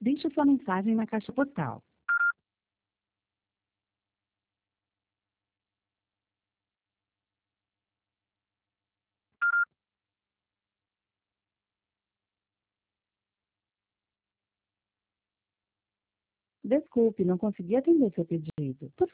Deixe sua mensagem na caixa postal. Desculpe, não consegui atender seu pedido. Por